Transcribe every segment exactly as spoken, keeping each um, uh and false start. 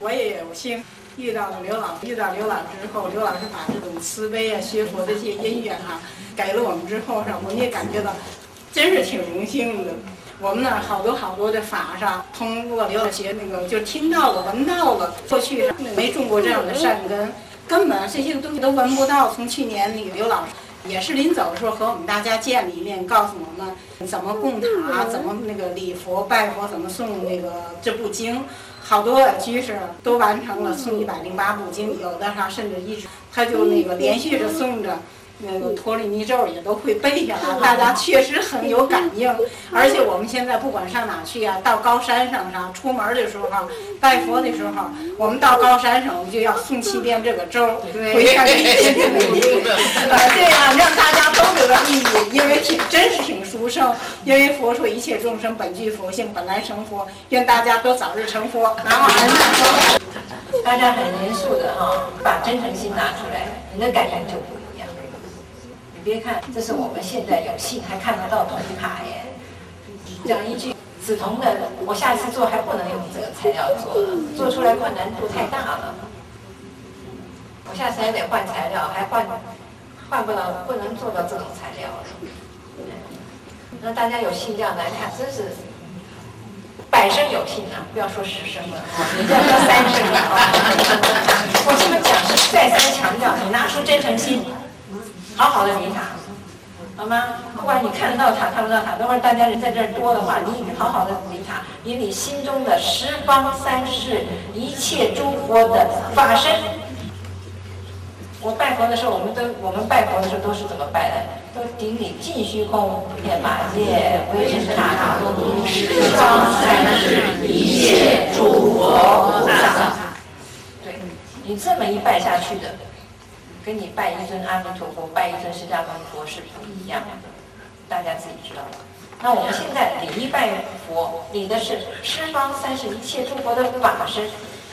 我也有幸遇到了刘老，遇到刘老之后，刘老师把这种慈悲啊、学佛的这些因缘哈、啊，给了我们之后上，我们也感觉到真是挺荣幸的。我们呢，好多好多的法上，通过刘老学那个就听到了、闻到了，过去没种过这样的善根，根本这些东西都闻不到。从去年那个刘老师也是临走的时候和我们大家见理念，告诉我们怎么供塔，怎么那个礼佛拜佛，怎么诵那个这部经。好多居士都完成了诵一百零八部经，有的哈甚至一直他就那个连续着诵着。那个陀罗尼咒也都会背下来，大家确实很有感应。而且我们现在不管上哪去啊，到高山上上出门的时候拜佛的时候，我们到高山上我们就要诵七遍这个咒，回向一切的努力，呃，这样让大家都得利益，因为挺真是挺殊胜。因为佛说一切众生本具佛性，本来成佛，愿大家都早日成佛。然后大家很严肃的哈，把真诚心拿出来，你的感觉就不一样。别看，这是我们现在有幸还看得到铜塔耶。讲一句，紫铜的，我下次做还不能用这个材料做，做出来困难度太大了。我下次还得换材料，还换换不了，不能做到这种材料了。那大家有幸这样来看，真是百生有幸啊！不要说十生了，你要说三生了啊！我这么讲是再三强调，你拿出真诚心。好好的礼塔，好吗？不管你看得到塔看不到塔，等会儿大家人在这儿多的话，你好好的礼塔，以你心中的十方三世一切诸佛的法身。我拜佛的时候，我们都我们拜佛的时候都是怎么拜的？都顶礼尽虚空，遍法界，威神塔罗十方三世一切诸佛菩萨。对，你这么一拜下去的。跟你拜一尊阿弥陀佛、拜一尊释迦牟尼佛是不一样的，大家自己知道。那我们现在礼一拜佛，礼的是十方三世一切诸佛的法身。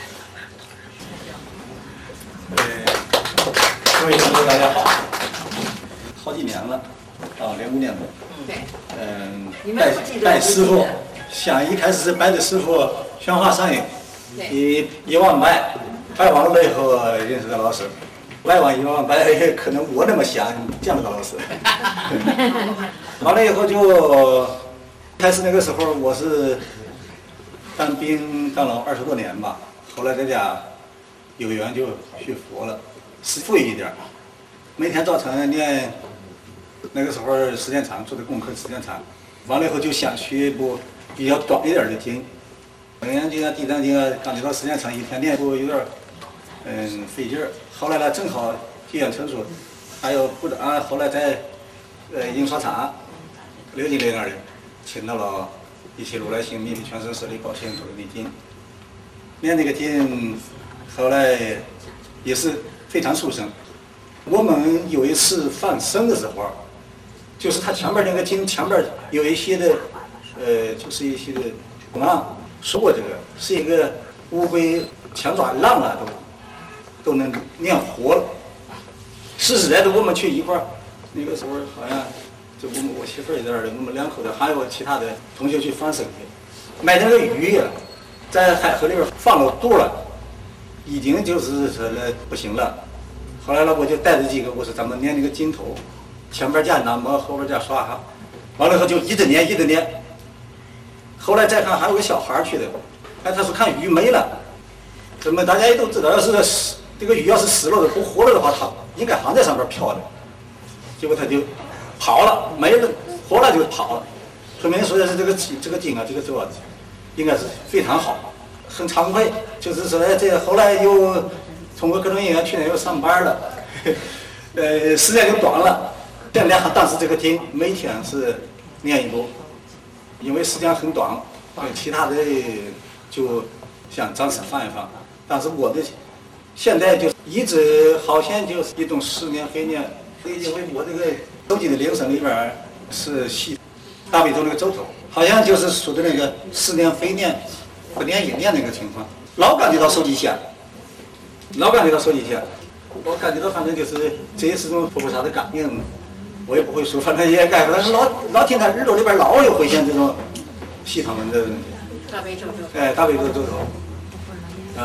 呃，各位同学大家好，好几年了，啊，零五年的。 对。 嗯、 呃， 拜拜师傅，想一开始是拜的师傅宣化上影，一一万拜，拜完了以后认识的老师。拜完以后，拜可能我那么想见不到老师。完了以后就开始那个时候我是当兵当了二十多年吧，后来在家有缘就学佛了，是富裕一点，每天早晨念，那个时候时间长，做的功课时间长，完了以后就想学一部比较短一点的经，楞严经啊、地藏经啊，感觉到时间长，一天念不有点嗯费劲儿。后来呢，正好机缘成熟，还有不啊，后来在呃印刷厂刘经理那里请到了一切如来行、密闭全身舍利宝性陀罗尼经，念这个经，后来也是非常殊胜。我们有一次放生的时候，就是他前面那个经前面有一些的呃，就是一些的浪说过这个是一个乌龟前爪浪了都。都能念活了。实实在在，我们去一块儿，那个时候好像就我们我媳妇儿在那儿，我们两口子还有其他的同学去放生去，买那个鱼呀，在海河里边放了肚了，已经就是说了不行了。后来呢，我就带着几个，我说咱们念那个经头，前边加南无，后边加刷哈，完了以后就一直念一直念。后来再看还有个小孩去的，哎，他说看鱼没了，怎么大家也都知道，要是这个鱼要是死了的不活了的话，它应该还在上面漂的，结果它就跑了，没了，活了就跑了。说明说的是这个这个经啊，这个咒啊，应该是非常好，很惭愧，就是说这后来又通过各种因缘，去年又上班了，呃，时间就短了。现在当时这个经每天是念一部，因为时间很短，其他的就想暂时放一放。但是我的现在就一直好像就是一种十年非念，因为我这个手机的铃声里边是系大悲咒那个咒头，好像就是说的那个十年非念不念也念那个情况，老感觉到手机响，老感觉到手机响，我感觉到反正就是这也是种佛菩萨的感应，我也不会说，反正也改不，但是老老听他耳朵里边老有回现这种系统的大悲咒咒， 哎，大悲咒咒头啊。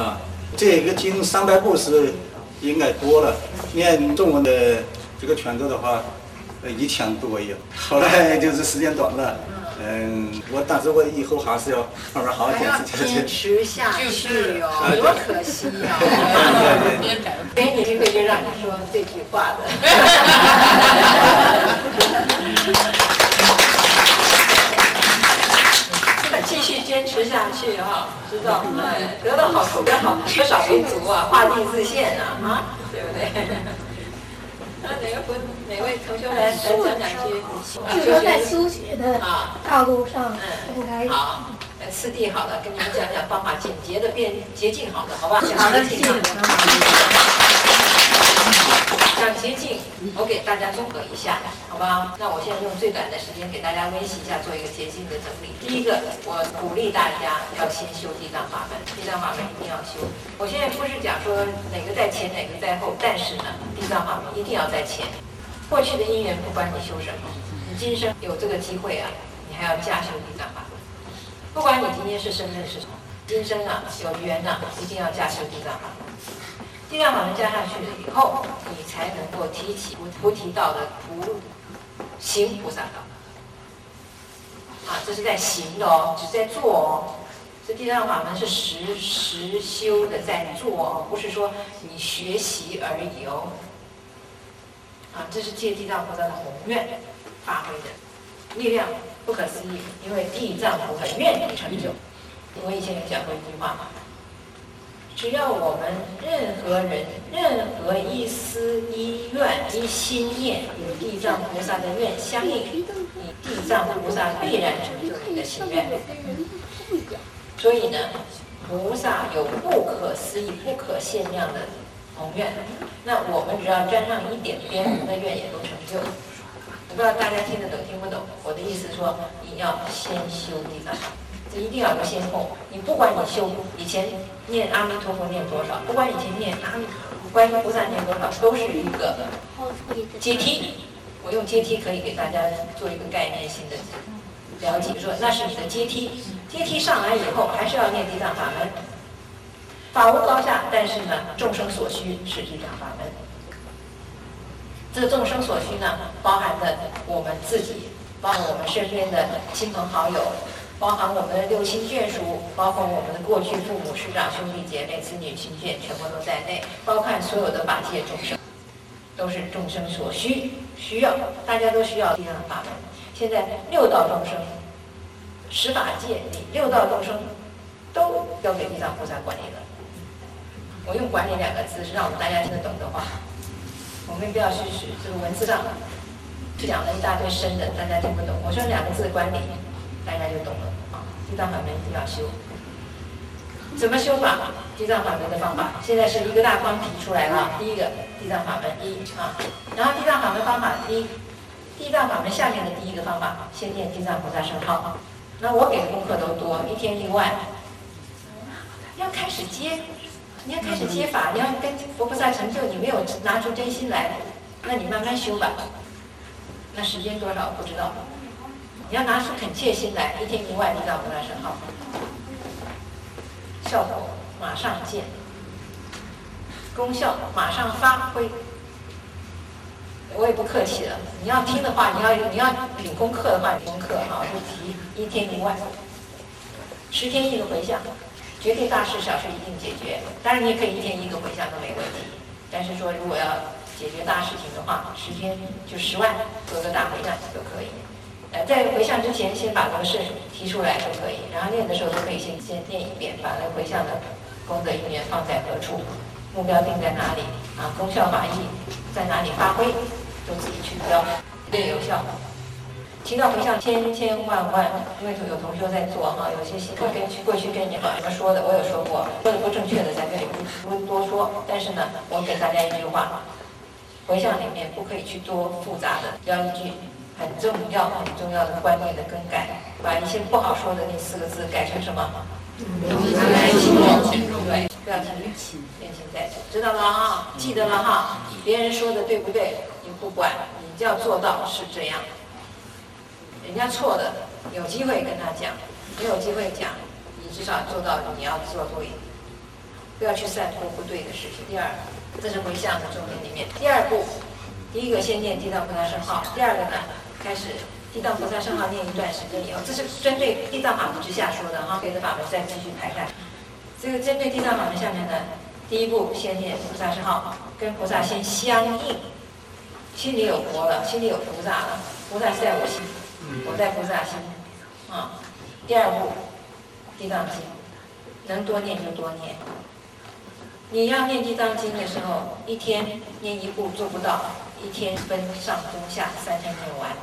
这个经三百部是应该多了，念中文的这个全咒的话，呃一千多有。后来就是时间短了，嗯，我但是我以后还是要慢慢好好坚持坚持下去哦，多可惜啊！给你机会就让你说这句话的。继续坚持下去啊，知道吗？得到好处要好，多少为足啊，画地自限啊，啊，对不对？那哪个不哪位同学来来讲两句？ 就是说在修学的道路上，应该好，呃，次第好了，跟你们讲讲方法，简洁的变捷径好了，好吧？ 好的，谢谢。 讲捷径，我给大家综合一下，好吧？那我现在用最短的时间给大家温习一下，做一个捷径的整理。第一个，我鼓励大家要先修地藏法门，地藏法门一定要修。我现在不是讲说哪个在前，哪个在后，但是呢，地藏法门一定要在前。过去的因缘不管你修什么，你今生有这个机会啊，你还要驾修地藏法门。不管你今天是身份是什么，今生啊有缘啊，一定要驾修地藏法门。地藏法门加上去了以后，你才能够提起菩提道的菩行菩萨道。啊，这是在行的哦，只是在做哦。这地藏法门是实实修的在做哦，不是说你学习而已哦。啊，这是借地藏菩萨的宏愿发挥的力量不可思议，因为地藏菩萨愿力成就。我以前有讲过一句话嘛。只要我们任何人、任何一丝一愿、一心念与地藏菩萨的愿相应，你地藏菩萨必然成就你的心愿。所以呢，菩萨有不可思议、不可限量的宏愿，那我们只要沾上一点边，我们的愿也都成就。我不知道大家听得懂听不懂？我的意思说，你要先修地藏。这一定要有先后，你不管你修以前念阿弥陀佛念多少，不管以前念阿弥观音菩萨念多少，都是一个阶梯。我用阶梯可以给大家做一个概念性的了解，说那是你的阶梯，阶梯上来以后还是要念地藏法门，法无高下，但是呢，众生所需是地藏法门。这个众生所需呢，包含了我们自己，包含我们身边的亲朋好友。包含我们的六亲眷属，包括我们的过去父母师长兄弟姐妹子女亲眷，全部都在内，包括所有的法界众生，都是众生所需需要，大家都需要地藏法门。现在六道众生，十法界里六道众生都交给地藏菩萨管理了。我用管理两个字是让我们大家听得懂的话，我们不要去使这个文字上讲了一大堆深的，大家听不懂。我说两个字管理。大家就懂了啊！地藏法门一定要修，怎么修法？地藏法门的方法，现在是一个大纲提出来了。第一个，地藏法门一啊，然后地藏法门方法一，地藏法门下面的第一个方法，先念地藏菩萨圣号。那我给的功课都多，一天一万，要开始接，你要开始接法，你要跟佛菩萨成就，你没有拿出真心来，那你慢慢修吧。那时间多少不知道。你要拿出恳切心来，一天一万地藏菩萨圣号，效果马上见，功效马上发挥。我也不客气了，你要听的话，你要你要领功课的话，你功课哈就提一天一万，十天一个回向，决定大事小事一定解决。当然你也可以一天一个回向都没问题，但是说如果要解决大事情的话，十天就十万做个大回向都可以。呃，在回向之前，先把这个事提出来就可以，然后念的时候都可以先先念一遍，把那个回向的功德因缘放在何处，目标定在哪里啊，功效法益在哪里发挥，都自己去标，最有效。提到回向千千万万，因为有同学在做哈，有些新跟过去跟你们怎么说的，我有说过，说的不正确的在这里不不多说，但是呢，我给大家一句话，回向里面不可以去多复杂的，要一句。很重要、很重要的观念的更改，把一些不好说的那四个字改成什么？来心对，不要听，练心在做，知道了哈，记得了哈。别人说的对不对，你不管，你就要做到是这样。人家错的，有机会跟他讲，没有机会讲，你至少做到你要做对。 不要去散播不对的事情。第二，这是回向的重点里面。第二步，第一个先念地藏菩萨圣号，第二个呢，开始地藏菩萨圣号念一段时间以后，这是针对地藏法门之下说的哈，别的法门再继续排开。这个针对地藏法门下面呢，第一步先念菩萨圣号，跟菩萨先相应，心里有佛了，心里有菩萨了，菩萨是在我心，我在菩萨心啊。第二步，地藏经，能多念就多念。你要念地藏经的时候，一天念一部做不到，一天分上中下三天念完。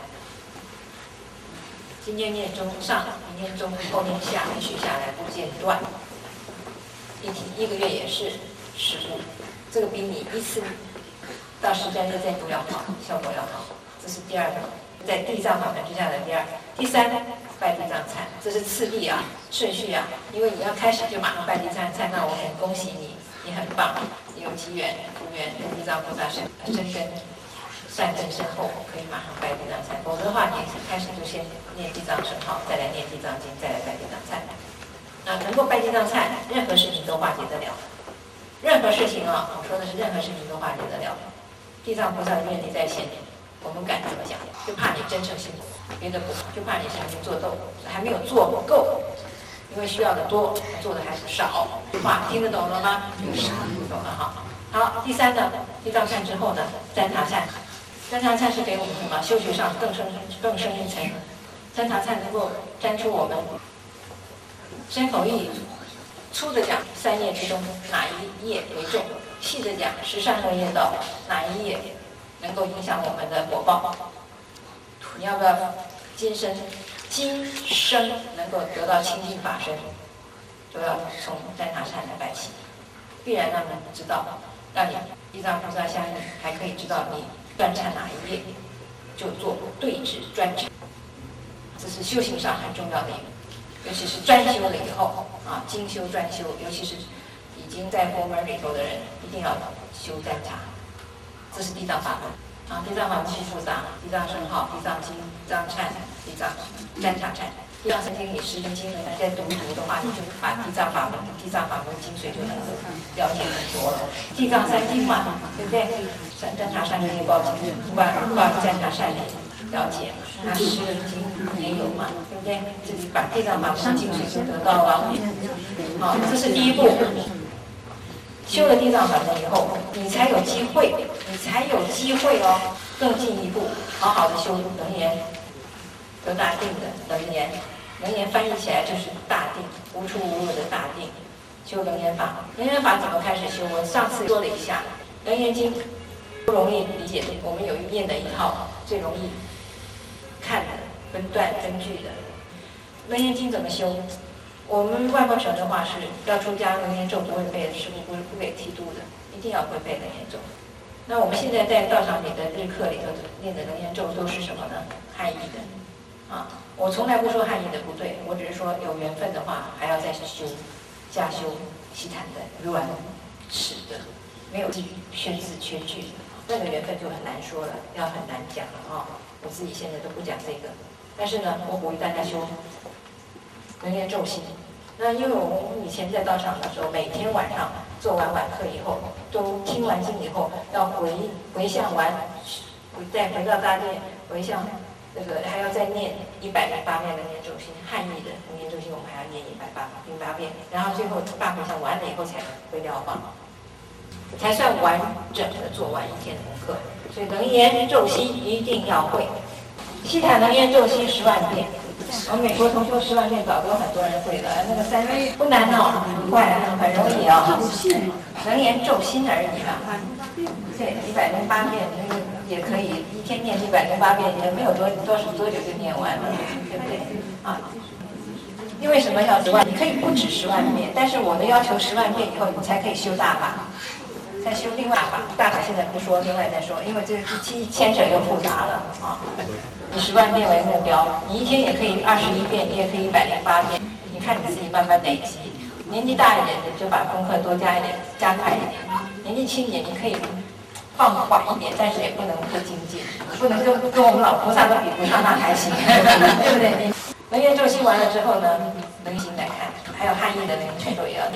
今天念中上，明天中，后念下，连续下来不间断。一天一个月也是十部，这个比你一次到十天内再读要好，效果要好。这是第二个，在地藏法门之下的第二。第三，拜地藏忏，这是次第啊，顺序啊，因为你要开始就马上拜地藏忏，那我很恭喜你。你很棒，你有机缘、福缘跟地藏菩萨生生根、善根深厚，可以马上拜地藏忏。否则的话，你开始就先念地藏圣号，再来念地藏经，再来拜地藏忏。啊，能够拜地藏忏，任何事情都化解得了。任何事情啊，我说的是任何事情都化解得了。地藏菩萨的愿力在前，我们敢这么讲，就怕你真诚心，别的不，就怕你成心做斗，还没有做不够。因为需要的多，做的还是少。话听得懂了吗？就是懂了哈。好，第三呢，地藏忏之后呢，占塔忏。占塔忏是给我们什么？修学上更深更深一层。占塔忏能够占出我们身口意。粗的讲，三业之中哪一业为重？细的讲，十善恶业道哪一业能够影响我们的果报？你要不要今生？今生能够得到清净法身，就要从占塔忏来拜起，必然让人知道，让你地藏菩萨相应，还可以知道你专忏哪一业，就做对治专治。这是修行上很重要的一个，尤其是专修了以后啊，精修专修，尤其是已经在佛门里头的人，一定要修占察。这是地藏法门啊，地藏法门不复杂，地藏圣号、地藏经、地藏忏、地藏占察忏。地藏三经里十经经文再读读的话，你就把地藏法门、地藏法门精髓就能够了解很多了。地藏三经嘛，对不对？占占察善业报经，观观占察善业了解，那十经也有嘛，对不对？自己把地藏法门精髓就得到了。好，这是第一步。修了地藏法门以后，你才有机会，你才有机会哦，更进一步，好好的修楞严，有大定的楞严，楞严翻译起来就是大定，无处无我的大定。修楞严法，楞严法怎么开始修？我上次说了一下，楞严经不容易理解，我们有一念的一套最容易看的分段分句的。楞严经怎么修？我们外婆省的话是要出家，楞严咒不会背的，师父不不给剃度的，一定要会背楞严咒。那我们现在在道场里的日课里头念的楞严咒都是什么呢？汉译的，啊，我从来不说汉译的不对，我只是说有缘分的话还要再修，加修西坛的软尺的，没有宣字缺句的，那个缘分就很难说了，要很难讲了啊。我自己现在都不讲这个，但是呢，我鼓励大家修楞严咒心。那因为我们以前在道场的时候，每天晚上做完晚课以后，都听完经以后，要回回向完，再回到大殿回向，这个还要再念一百零八遍楞严咒心，汉译的楞严咒心我们还要念一百八零八遍，然后最后大回向完了以后才回疗房，才算完整的做完一天的功课。所以楞严咒心一定要会，西塔楞严咒心十万遍。我们美国同修十万遍早都很多人会了，那个三不难哦，很快很容易哦，楞严咒心而已啦。对，一百零八遍那个也可以，一天念一百零八遍也没有多多多久就念完了，对不对？啊，因为什么要十万？你可以不止十万遍，但是我的要求十万遍以后你才可以修大法，再修另外法。大法现在不说，另外再说，因为这是牵扯又复杂了啊。以十万遍为目标，你一天也可以二十一遍，你也可以一百零八遍，你看你自己慢慢累积。年纪大一点的就把功课多加一点，加快一点；年纪轻一点，你可以放缓一点，但是也不能不精进，不能跟跟我们老菩萨都比不上，那还行，对不对？楞严咒心完了之后呢，楞心来看，还有汉译的楞严全咒也要念。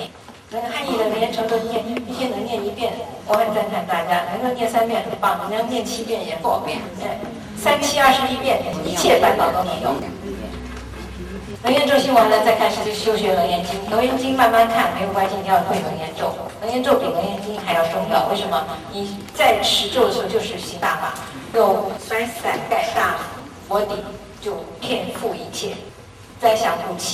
那个汉译的楞严咒都念，一天能念一遍，我很赞叹大家，能够念三遍很棒，能念七遍也够遍，哎，三七二十一遍，一切烦恼都没有。楞严咒修完了，再开始就修学楞严经。楞严经慢慢看没有关系，你要会楞严咒。楞严咒比楞严经还要重要，为什么？你在持咒的时候就是行大法，有摔伞盖大佛底，就遍覆一切，灾祥不起，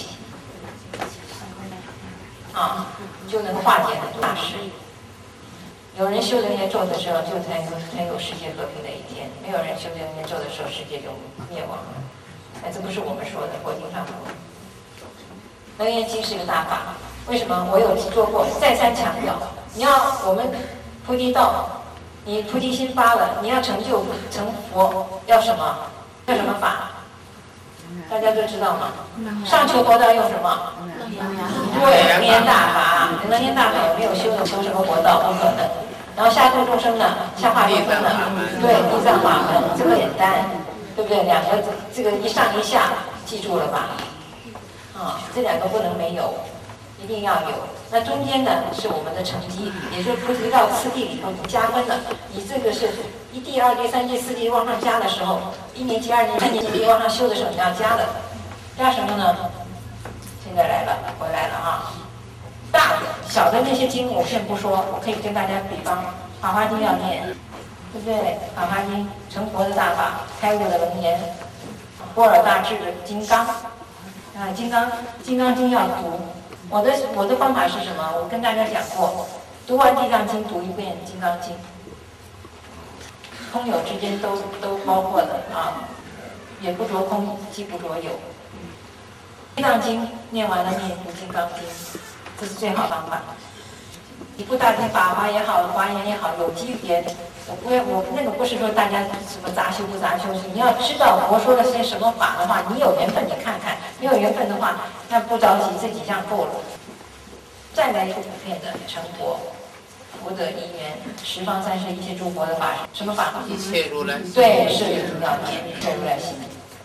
啊，就能化解很多大事。有人修楞严咒的时候，就才有才有世界和平的一天；没有人修楞严咒的时候，世界就灭亡了。哎，这不是我们说的，佛经上说。楞严经是一个大法，为什么？我有说过，再三强调，你要我们菩提道，你菩提心发了，你要成就成佛，要什么？要什么法？大家都知道吗？上求佛道用什么？对，楞严大法。楞严大法有没有修的求什么佛道？不可能。然后下度众生呢？下化众生呢？对，地藏法门，这么简单。对不对？两个这个一上一下，记住了吧？啊，这两个不能没有，一定要有。那中间呢是我们的成绩，也就是菩提道次第里头你加分了，你这个是一地、二地、三地、四地往上加的时候，一年级、二年级、三年级往上修的时候，你要加的，加什么呢？现在来了，回来了啊！大的、小的那些经我先不说，我可以跟大家比方，《法华经》要念。对不对？《法华经》成佛的大法，开悟的楞严，波尔大智的金刚，啊，金刚金刚经要读。我的我的方法是什么？我跟大家讲过，读完地藏经，读一遍金刚经，空有之间都都包括了啊，也不着空，既不着有。地藏经念完了，念读金刚经，这是最好的方法。一部大经，法华也好，华严也好，有机别。我不会，我那个不是说大家什么杂修不杂修，你要知道佛说的是些什么法的话，你有缘分你看看，没有缘分的话，那不着急，这几项够了。再来一个普遍的成佛，福德因缘，十方三世一切诸佛的法，什么法？ 一切如来。 对，是一定要念，一切如来心。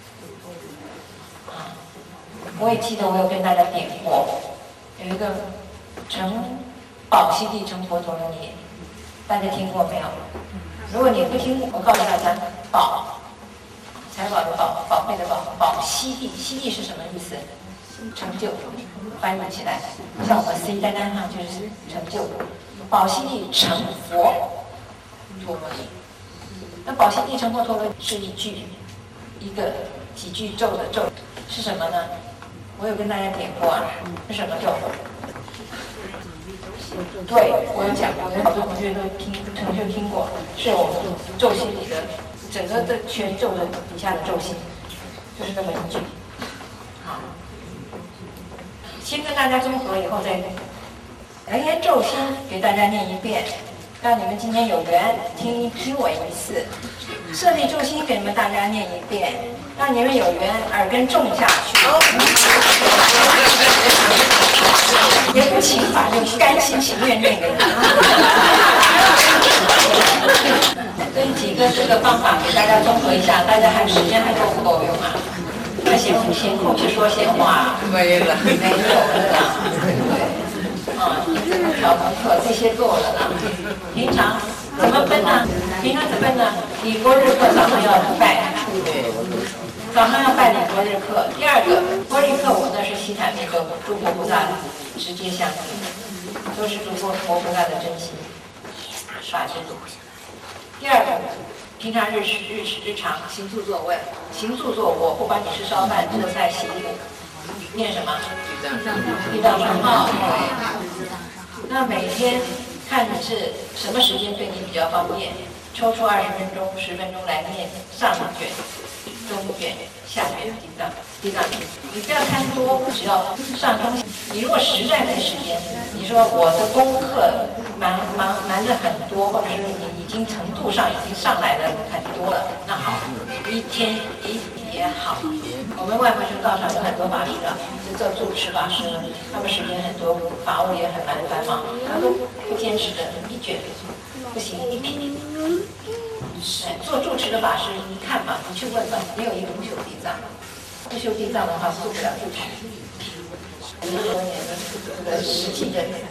啊，我也记得我有跟大家点过，有一个成宝西地成佛陀罗尼。大家听过没有？如果你不听，我告诉大家，宝，财宝的宝，宝贝的宝，宝西地，西地是什么意思？成就，翻译起来，像我们 C 单单上就是成就。宝西地成佛陀罗尼，那宝西地成佛陀罗尼是一句，一个几句咒的咒，是什么呢？我有跟大家点过啊，是什么咒？对，我有讲过，有好多同学都听，同学听过，是我们咒心里的整个的全咒的底下的咒心，就是这么一句。好，先跟大家综合以后再楞严咒心给大家念一遍，让你们今天有缘听听我一次。舍利咒心给你们大家念一遍，让你们有缘耳根种下去。也不请法，就甘心情愿念给你。这几个这个方法给大家综合一下，大家还时间还够不够用啊？那闲闲空去说闲话没了， 没有了啦。对，啊，调功课这些够了啦。平常怎么分呢？平常怎么分呢？礼佛日课早上要拜。早上要拜礼佛日课。第二个，佛日课我那是西坛那个诸佛菩萨直接相应，都是诸佛佛菩萨的真心法之度。第二个，平常日日日常行住坐卧，行住坐卧，不管你是烧饭、做菜、洗衣服，念什么？地藏圣号。那每天看是什么时间对你比较方便，抽出二十分钟、十分钟来念上卷。中卷、下卷、地藏、地藏经，你不要看多，只要上中。你如果实在没时间，你说我的功课忙忙忙的很多，或者是你已经程度上已经上来了很多了，那好，一天一也好。我们外婆修道场有很多法师啊，就做住持法师，他们时间很多，法务也很蛮繁忙，他都不坚持的一卷，不行一品。做住持的法师，你看吧，你去问吧，没有一个不修地藏。不修地藏的话，做不了住持。很多年的这个实际的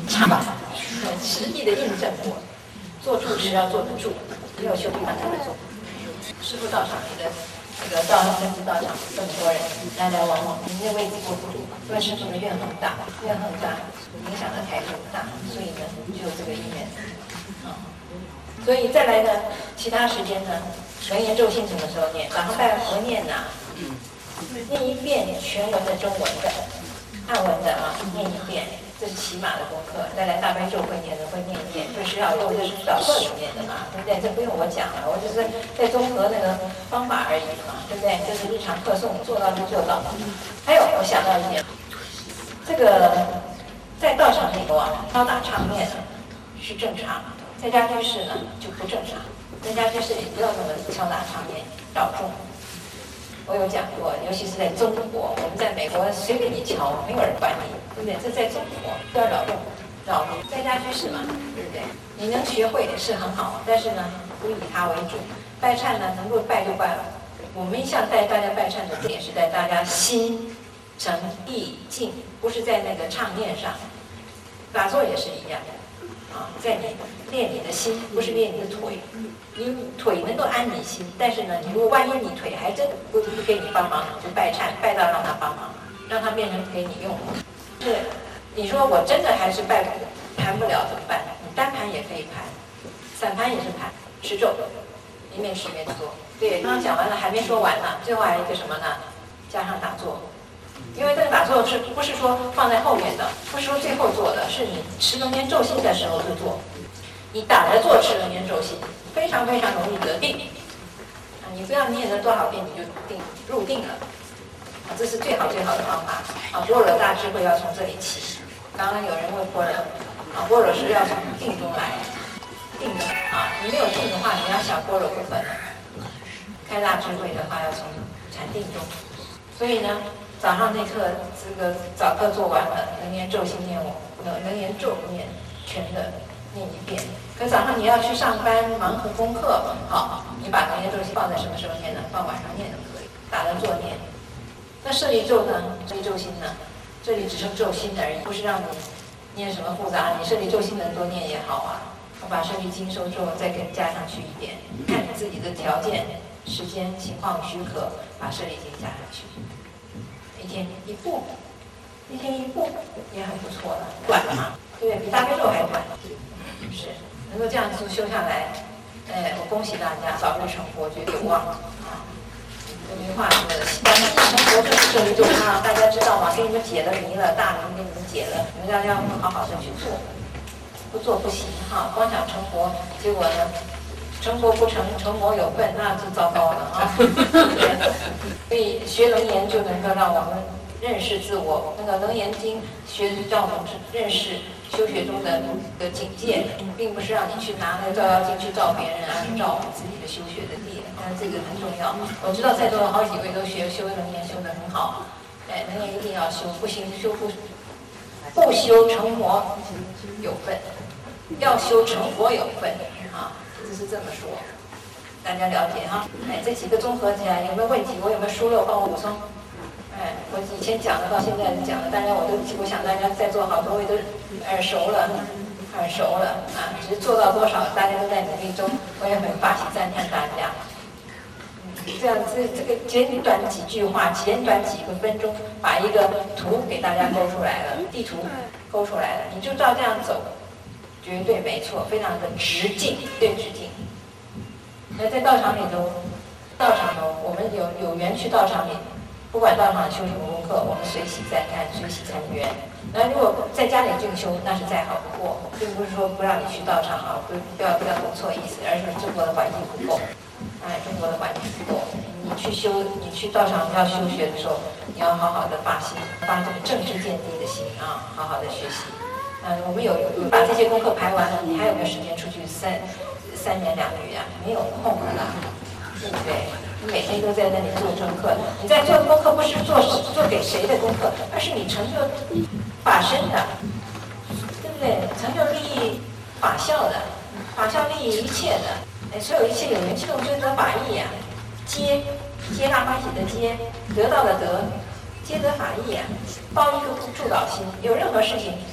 查法，实际的印证过，做住持要坐得住，没有修地板才会坐。师父道场里的这个道分子道场这么多人来来往往，你那位置坐不住，因为师父的愿很大，愿很大，影响的台很大，所以呢就有这个因缘。啊、嗯，所以再来呢，其他时间呢，楞严咒信什么时候念？早上拜佛念呐、啊，念一遍全文的中文的，汉文的啊，念一遍。这是起码的功课，再来大悲咒会念的会念一遍，就是要用这是早课里面的嘛，对不对？这不用我讲了，我只是在综合那个方法而已嘛，对不对？就是日常课诵做到就做到。还有我想到一点，这个在道场里头啊，敲打唱念是正常，在家居士呢就不正常，在家居士里不要那么敲打唱念扰众。我有讲过，尤其是在中国，我们在美国随便你敲，没有人管你，对不对？这在中国不要扰动，扰动在家居士嘛，对不对？你能学会是很好，但是呢，不以他为主。拜忏呢，能够拜就拜了。我们一向带大家拜忏的点是在大家心诚意静，不是在那个唱念上。打坐也是一样啊，在你练你的心，不是练你的腿。你腿能够安你心，但是呢，你如果万一你腿还真不不给你帮忙，就拜忏，拜到让他帮忙，让他变成给你用。是，你说我真的还是拜盘不了怎么办？你单盘也可以盘，散盘也是盘，持咒，一面持一面做。对，刚刚讲完了，还没说完呢，最后还有一个什么呢？加上打坐。因为这个打坐是不是说放在后面的，不是说最后做的，是你持楞严咒心的时候就做。你打着坐持楞严咒心。非常非常容易得定啊！你不要念了多少遍你就定入定了啊！这是最好最好的方法啊！般若大智慧要从这里起。刚刚有人问般若啊，般若是要从定中来，定的啊！你没有定的话，你要想般若不可能。开大智慧的话要从禅定中。所以呢，早上那课这个早课做完了，楞严咒心念我，楞严咒念全的念一遍。可早上你要去上班，忙和功课，好，你把楞严咒心放在什么时候念呢？放晚上念都可以，打着坐念。那舍利咒呢？舍利咒心呢？这里只是咒心而已，不是让你念什么复杂。你舍利咒心能多念也好啊。我把舍利经收咒再给加上去一点，看你自己的条件、时间情况许可，把舍利经加上去。一天一步，一天一步也很不错了，短嘛，对不对？比大悲咒还短，是。能够这样子修下来，哎，我恭喜大家早日成佛，绝对有望啊！这句话是的，但是成佛就是这一种啊，大家知道吗？给你们解了谜了，大谜给你们解了，你们大家要好好的去做，不做不行哈！光想成佛，结果呢，成佛不成，成魔有份，那就糟糕了啊！所以学楞严就能够让我们认识自我，那个楞严经学让我们认识。修学中的的境界，并不是让你去拿那个照妖镜去照别人，而是照我们自己的修学的地。但是这个很重要。我知道在座有好几位都学修楞严修得很好，哎，楞严一定要修，不行修不不修成魔有份，要修成佛有份啊，这是这么说，大家了解哈。哎，这几个综合起来有没有问题？我有没有疏漏？帮我补充。哎，我以前讲的到现在讲的，大家我都我想大家在座好多位都耳熟了，耳熟了啊！只是做到多少，大家都在努力中，我也很发喜赞叹大家。这样这这个简短几句话，简短几个分钟，把一个图给大家勾出来了，地图勾出来了，你就照这样走，绝对没错，非常的直径，对直径。那在道场里头，道场头我们有有缘去道场里。不管道场修什么功课，我们随喜赞叹，随喜参缘。那如果在家里静修，那是再好不过，并不是说不让你去道场啊，不不要不要懂错意思，而是中国的环境不够，哎，中国的环境不够。你去修，你去道场要修学的时候，你要好好的发心，发这个正知见地的心啊，好好的学习。嗯，我们有有把这些功课排完了，你还有没有时间出去三三言两语啊？没有空了啦，对不对？你每天都在那里做功课，你在做功课不是做做给谁的功课，而是你成就法身的，对不对？成就利益法效的，法效利益一切的，哎，所有一切有缘气动追得法益呀、啊，皆皆大欢喜的皆，得到的得，皆得法益呀、啊，抱一个助导心，有任何事情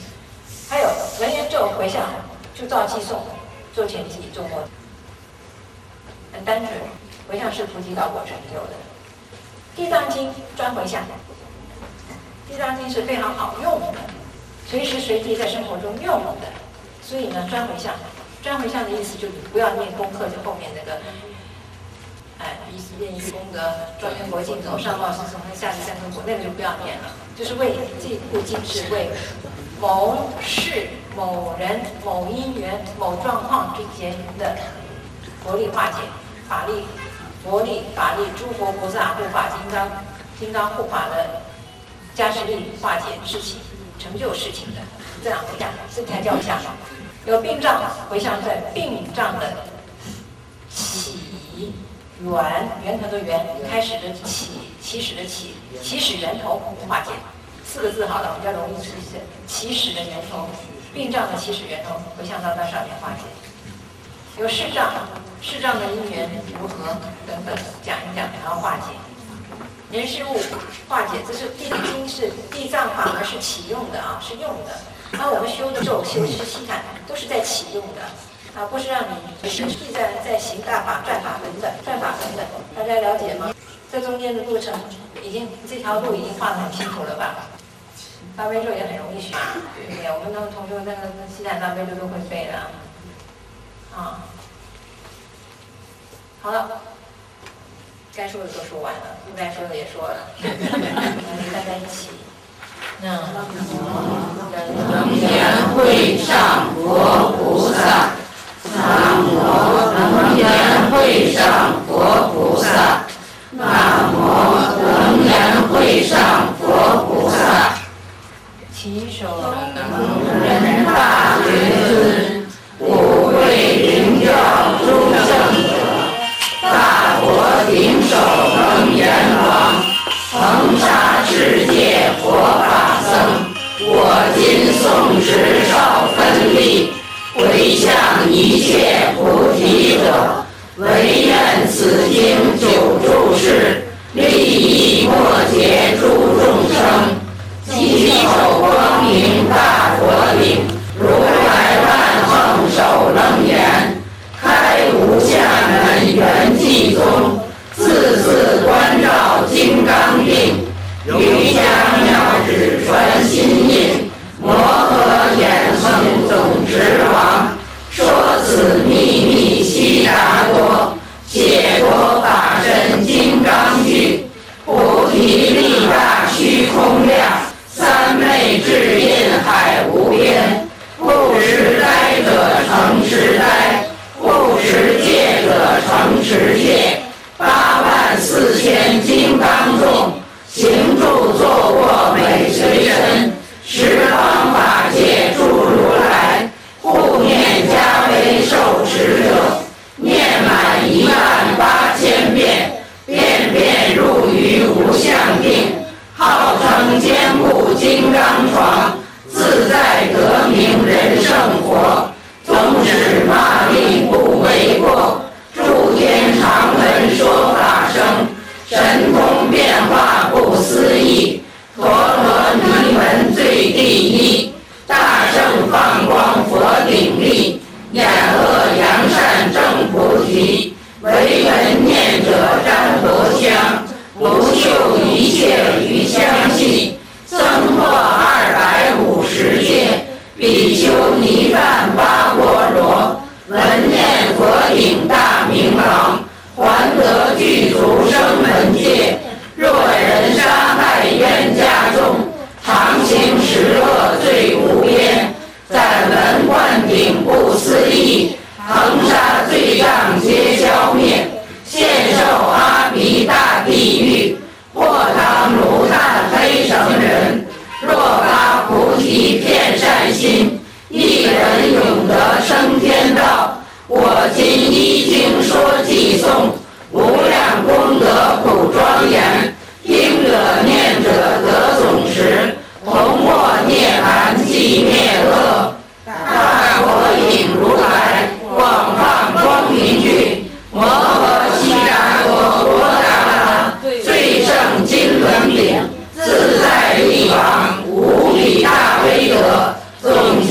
还有文言咒回向，就照记诵，做前记，做末，很单纯。回向是菩提道果成就的。地藏经专回向，地藏经是非常好用的，随时随地在生活中用的。所以呢，专回向，专回向的意思就是不要念功课，就后面那个。哎，一时念一功德，庄严国净土，上报四重天，下济三途苦，那个就不要念了。就是为这部经是为某事、某人、某因缘、某状况之间的佛力化解，法力、佛力、法力，诸佛菩萨护法金刚、金刚护法的加持力化解事情、成就事情的，这样回向，这才叫回向。有病障回向在病障的起。源源头的源，开始的起，起始的起，起始源头化解，四个字好了，比较容易出现。起始的源头，病障的起始源头，回向到那上面化解。有视障，视障的因缘如何等等，讲一讲，然后化解。人事物化解，这是地藏经是地藏法门是启用的啊，是用的。那我们修的咒、修持西坛都是在启用的。啊，不是让你实际在在行大法、转法等等、转法等等，大家了解吗？这中间的路程，已经这条路已经画得很清楚了吧？大悲咒也很容易学，对不对？我们那个同学那个西坛大悲咒都会背的。啊，好了，该说的都说完了，不该说的也说了，大家一起。那能言会上佛菩萨。南无能言会上佛菩萨，南无能言会上佛菩萨。 起手能人大觉尊，五位灵教诸圣者，大佛顶首能言王，恒沙世界佛法僧。我今诵持少分力。回向一切菩提者，唯愿此经久住世，利益末劫诸众生。稽首光明大佛顶，如来万横首楞严，开无相门圆寂宗，字字关照金刚定，瑜伽妙指传心印。摩诃衍圣总持王，说此秘密悉达多，解脱法身金刚具，菩提力大虚空量，三昧智印海无边。不持呆者成持呆，不持戒者成持戒。八万四千金刚众，行住坐卧每随身。十方法界诸如来，护念加为受持者，念满一万八千遍，遍遍入于无相定，号称坚固金刚床，自在得名人胜佛。总使骂力不为过，诸天常闻说法声，神通变化不思议。陀罗尼门最第一，大圣放光佛顶立，眼恶扬善正菩提，唯闻念者沾佛香，不嗅一切余香气。增破二百五十界，比丘尼赞八波罗，闻念佛顶大明王，还得具足声闻界。若人杀害冤家众，常行十恶罪无边，暂闻灌顶不思议，恒沙罪障皆消灭，现受阿鼻大地狱，或当如炭黑绳人。若发菩提遍善心，一人永得升天道。我今依经说偈颂，无量功德普庄严，听者念者得总持，同获涅槃寂灭恶。大佛引如来，广放光明具，摩诃悉达多罗达拉，最胜金轮顶，自在力王，无比大威德，总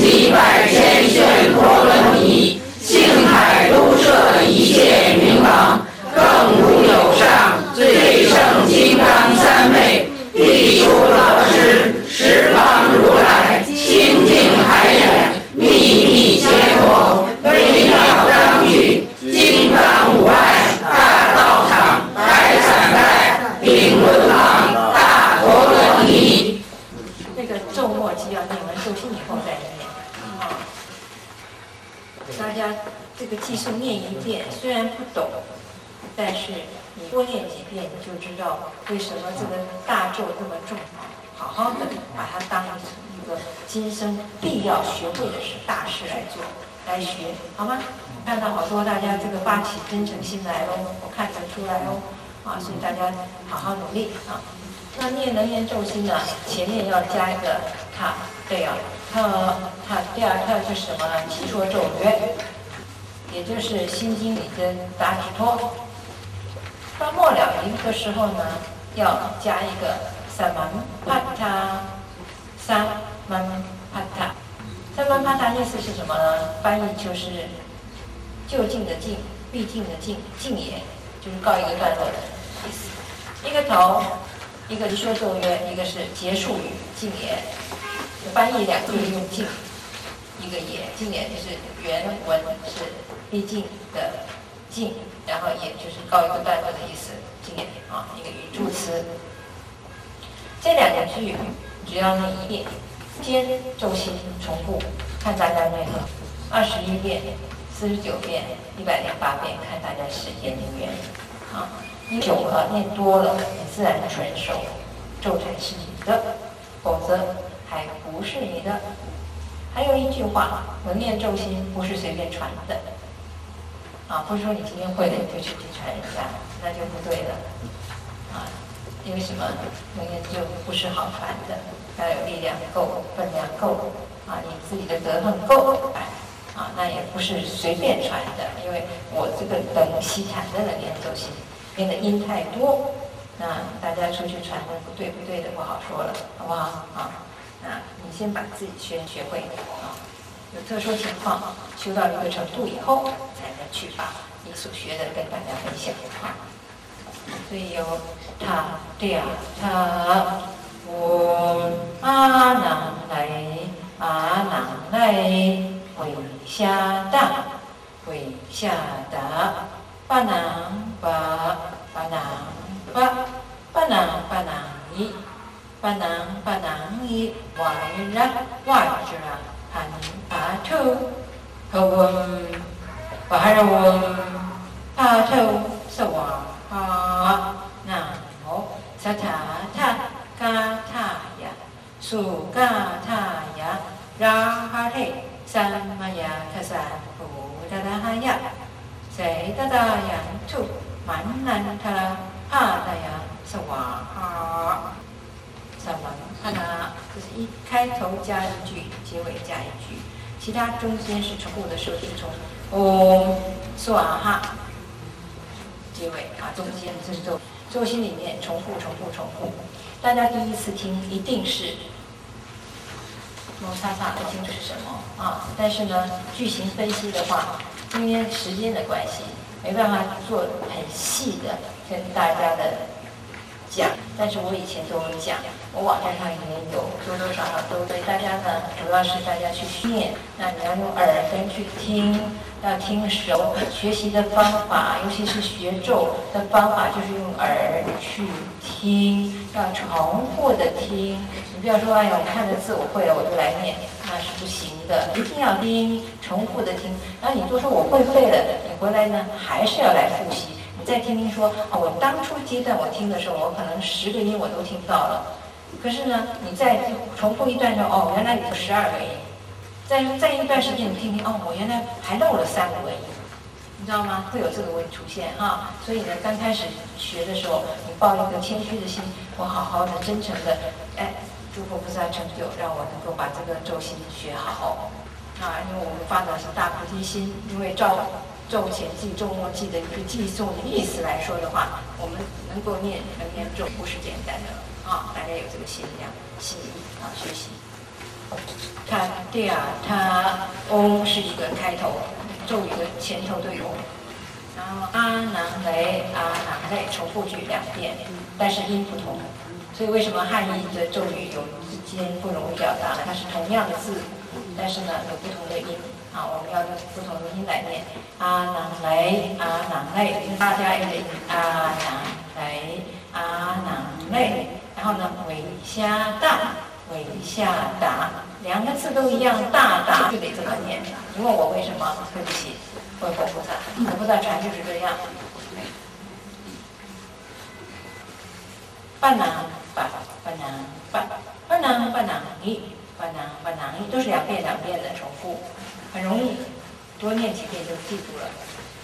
完咒心以后再念啊。大家这个记诵念一遍，虽然不懂，但是你多念几遍，你就知道为什么这个大咒这么重要。好好的把它当一个今生必要学会的事大事来做，来学，好吗？看到好多大家这个发起真诚心来喽，我看得出来哦，啊，所以大家好好努力啊。那念能言咒心呢，前面要加一个他，对啊，他他第二他就是什么呢？祈说咒曰，也就是心经里的答指托。到末了一个时候呢，要加一个萨曼帕塔，萨曼帕塔。萨曼帕塔意思是什么呢？翻译就是就近的近，毕竟的近，近也就是告一个段落的意思。一个头，一个说咒曰，一个是结束语近也。翻译两个用近，一个也，近也就是原文是毕竟的近，然后也就是告一个段落的意思，近也啊，一个语助词。这两个句只要念一遍，兼咒心重复，看大家念了二十一遍、四十九遍、一百零八遍，看大家时间灵缘啊。念久了，念多了，你自然纯熟，咒才是你的，否则还不是你的。还有一句话，能念咒心不是随便传的啊，不是说你今天会了你就去传人家，那就不对了啊。因为什么？能念咒不是好传的，要有力量够、分量够啊，你自己的德行够啊，那也不是随便传的。因为我这个等西禅的能念咒心，念的音太多，那大家出去传的不对不对的不好说了，好不好啊？那你先把自己学学会啊，有特殊情况修到一个程度以后，才能去把你所学的跟大家分享啊。所以有他对啊，他我阿囊来阿囊来为下达为下达巴囊巴巴囊巴巴囊巴囊一。巴囊巴囊一瓦拉瓦吉拉汉帕图和文巴拉文帕图萨瓦哈南无萨塔塔嘎塔呀苏嘎塔呀拉哈嘿三玛呀卡萨布达达哈呀塞达达呀图曼南塔拉哈达呀萨瓦哈。萨曼帕那，就是一开头加一句，结尾加一句，其他中间是重复的时候是从嗡苏啊哈结尾啊，中间这是咒咒心里面重复重复重复。大家第一次听一定是蒙查查不清楚是什么啊，但是呢，句型分析的话，因为时间的关系，没办法做很细的跟大家的讲，但是我以前都有讲，我网站上也有，多多少少都对大家呢，主要是大家去念，那你要用耳根去听，要听熟。学习的方法，尤其是学咒的方法，就是用耳去听，要重复的听。你不要说，哎呀，我看的字我会了，我就来念，那是不行的，一定要听，重复的听。然后你都说我会背了，你回来呢还是要来复习。你再听听说，啊，我当初阶段我听的时候，我可能十个音我都听到了，可是呢，你再重复一段时候，哦，原来你有十二个音，再再一段时间你听听，哦，我原来还漏了三个音，你知道吗？会有这个问题出现哈。所以呢，刚开始学的时候，你抱一个谦虚的心，我好好的、真诚的，哎，诸佛菩萨成就，让我能够把这个咒心学好啊，因为我们发展是大菩提心，因为照。咒前记、咒末记的一个记诵的意思来说的话，我们能够念能念咒不是简单的啊，大家有这个心量、心意啊，学习。它对啊，它嗡是一个开头，咒语的前头都有。然后阿囊雷、阿囊雷重复句两遍，但是音不同。所以为什么汉译的咒语有之间不容易表达呢？它是同样的字，但是呢有不同的音。啊，我们要用不同的音来念，阿囊雷，阿囊雷，大家一个音，阿囊雷，阿囊雷，然后呢，为下大， 为下达，两个字都一样，大达就得这么念。你问我为什么？对不起，问佛菩萨，佛菩萨传就是这样。巴囊巴巴囊巴巴囊巴囊一巴囊巴囊一，都是两遍两遍的重复，很容易，多念几遍就记住了。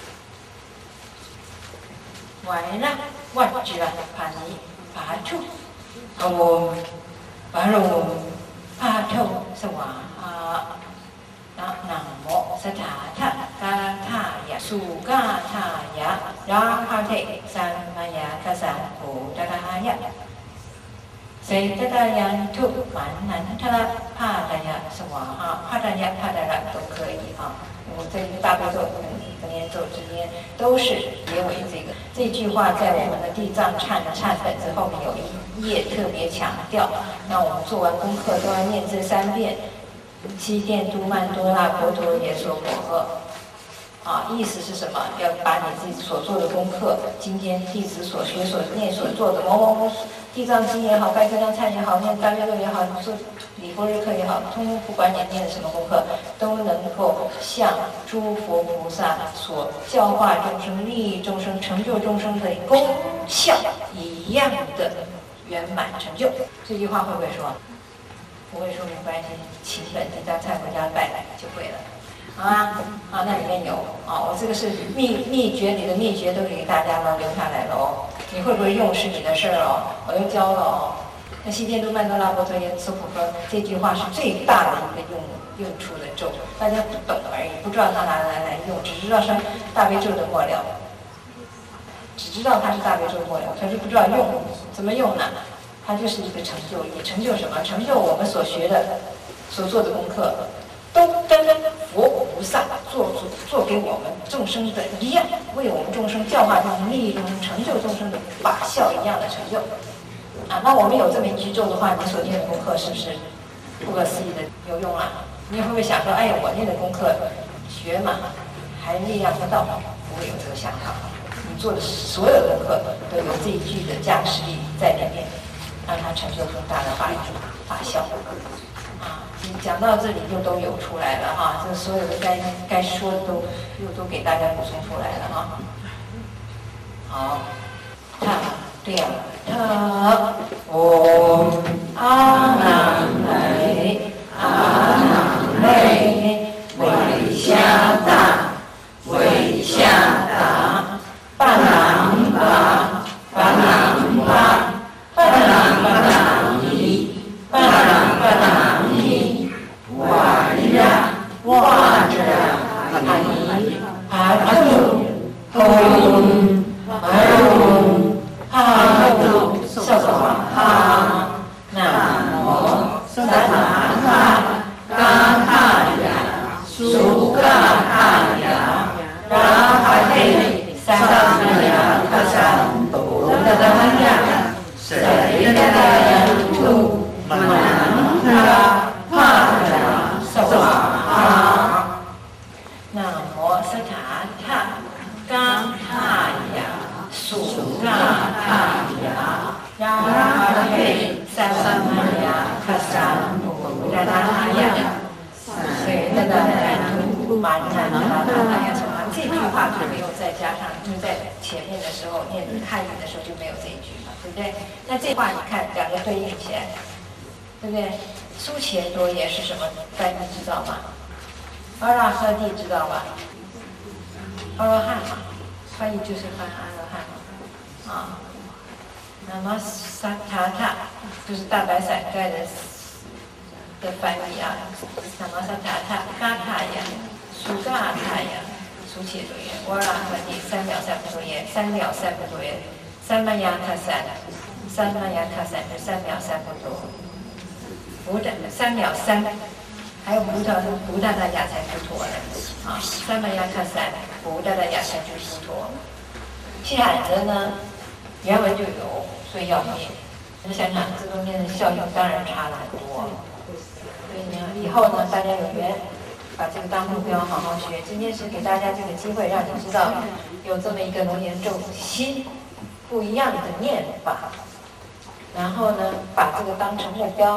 完了，万只啊，帕尼帕处，哦，完了我帕处สวานะนะโมสถาทะกาธายะสุกาธายะราภะเทสัมมายาคัสสะโหตระหายะเสตตายันทุมันนันทะพาตยะสวาหะพาตยะพาตระ都可以啊。我这个大悲咒跟念咒之间都是结尾这个这句话，在我们的地藏忏的忏本子后面有一页特别强调，那我们做完功课都要念这三遍。七殿都曼多那婆陀耶娑婆诃，啊，意思是什么？要把你自己所做的功课，今天弟子所学、所念、所做的某某某地藏经也好，拜根量忏也好，念大悲咒也好，做礼佛日课也好，通通不管你念的什么功课，都能够像诸佛菩萨所教化众生、利益众生、成就众生的功效一样的圆满成就。这句话会不会说？不会说没关系，请本地藏忏回家拜就会了，好吗？啊，那里面有啊，我这个是秘秘诀里的秘诀，都给大家了留下来了哦。你会不会用是你的事儿哦，我又教了哦。那西天都曼多拉波陀耶娑婆诃这句话是最大的一个用用处的咒，大家不懂而已，不知道它拿来来用，只知道是大悲咒的末了，只知道它是大悲咒的末了，可是不知道用怎么用呢？它就是一个成就，也成就什么？成就我们所学的、所做的功课，都跟佛菩萨做做做给我们众生的一样，为我们众生教化众生、利益众生、成就众生的法效一样的成就。啊，那我们有这么一句咒的话，你所念的功课是不是不可思议的有用啊？你会不会想说，哎呀，我念的功课学嘛，还力量不到？不会有这个想法。你做的所有的功课都有这一句的加持力在里面。让它成就更大的法法效啊！讲到这里就都有出来了哈，这所有的该该说的都又都给大家补充出来了哈。好，他对了，他唵阿难雷阿难雷为下达为下达巴囊巴巴囊巴。巴囊巴囊尼，巴囊巴囊尼，瓦呀瓦着帕尼帕处，唵唵帕处萨瓦哈，南无萨达他嘎他呀，苏嘎他呀，拉哈嘿萨玛呀卡萨布达达呀。谁的呀？土曼达帕达萨瓦哈，南无萨塔塔嘎他呀，苏嘎他呀，拉哈嘿萨玛呀卡萨布达达呀，谁的呀？土曼达帕达萨瓦。这句话就没有再加上，就是在前面的时候念汉语的时候就没有这一句嘛，对不对？那这话你看两个对应起来，对不对？苏切多耶是什么翻译知道吗？阿拉赫蒂知道吗？阿罗汉嘛，翻译就是翻阿罗汉嘛，啊。那么萨塔塔就是大白伞盖的的翻译啊，那么萨塔塔嘎塔呀，苏嘎塔呀。苏切多耶，瓦拉赫蒂三藐三菩提耶，三藐三菩提耶，三藐亚他三，三藐亚他三是三藐三菩提，菩萨三藐三，还有菩萨菩萨的亚才菩陀呢啊，三藐亚他三，菩萨的亚才菩陀，欠的呢原文就有，所以要念。你想想，这中间的效用当然差了很多，所以呢，以后呢，大家有缘。把这个当目标，好好学。今天是给大家这个机会，让你知道有这么一个龙岩咒新不一样的念法，然后呢，把这个当成目标，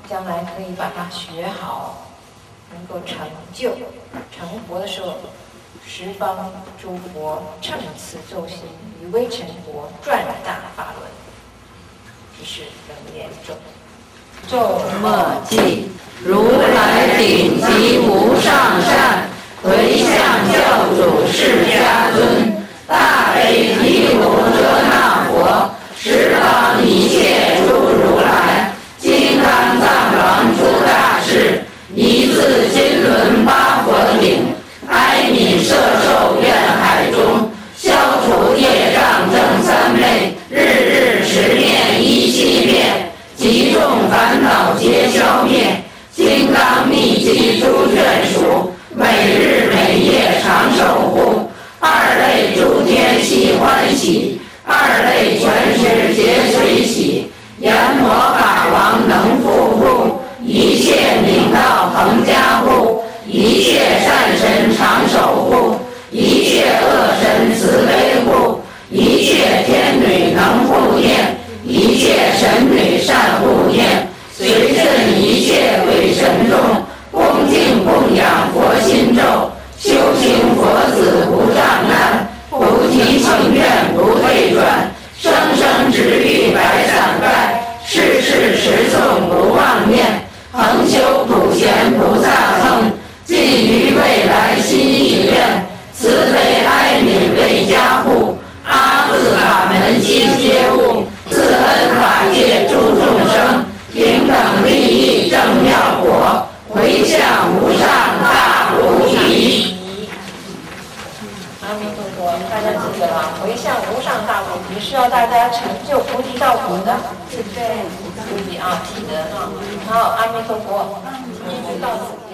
将来可以把它学好，能够成就。成佛的时候，十方诸佛乘此咒心，以微尘国转大法轮。这是楞严咒。咒默记，如来顶级无上善，回向教主释迦尊，大悲毗卢遮那佛，十方一切诸如来，金刚藏王诸大士，一字金轮八佛顶，哀悯摄受愿海中，消除业障正三昧，日日十念一七遍，极众烦恼皆消灭，金刚密集诸眷属，每日每夜常守护，二类诸天悉欢喜，二类全实皆随喜，阎魔法王能护护，一切明道恒加护，一切善神常守护，一切恶神慈悲护，一切天女能护念，一切神女善护念，随顺一切鬼神众，恭敬供养佛心咒，修行佛子不障碍，菩提情愿不退转，生生直遇百伞盖，世世持诵不忘念，恒修普贤菩萨行，尽于未来心意愿，慈悲哀悯为加护，阿字法门悉皆悟，自恩法界诸众生，平等利益正妙果，回向无上大菩提。 阿弥陀佛，大家记得啊，回向无上大菩提是要大家成就菩提道果的，对不对？注意啊，记得啊。好，阿弥陀佛，今天就到此。